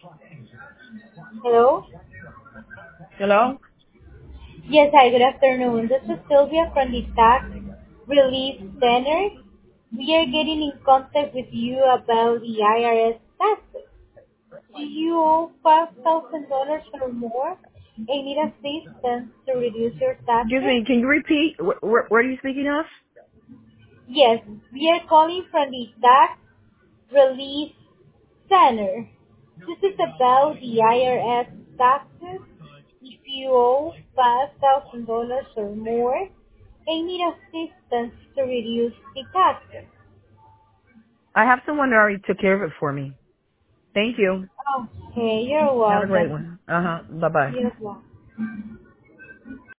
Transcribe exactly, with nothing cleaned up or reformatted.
Hello? Hello? Yes, hi, good afternoon. This is Sylvia from the Tax Relief Center. We are getting in contact with you about the I R S taxes. Do you owe five thousand dollars or more and need assistance to reduce your Excuse taxes? me, can you repeat? Where, where, where are you speaking of? Yes, we are calling from the Tax Relief Center. This is about the I R S taxes. If you owe five thousand dollars or more and need assistance to reduce the taxes. I have someone that already took care of it for me. Thank you. Okay, you're Have a great welcome. one. Uh-huh. Bye-bye. You're welcome.